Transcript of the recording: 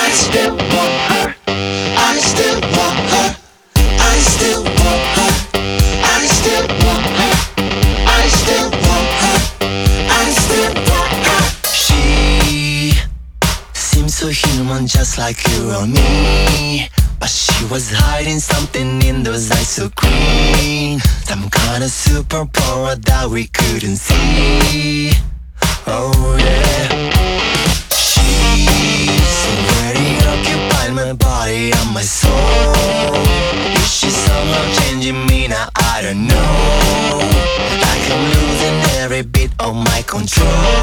still want her. I still want her. I still want her. I still want her. I still want her. I still want her. She seems so human, just like you or me. But she was hiding something in those eyes so green. Some kind of superpower that we couldn't see. Oh yeah. She's already occupied my body and my soul. Is she somehow changing me now? I don't know. Like I'm losing every bit of my control.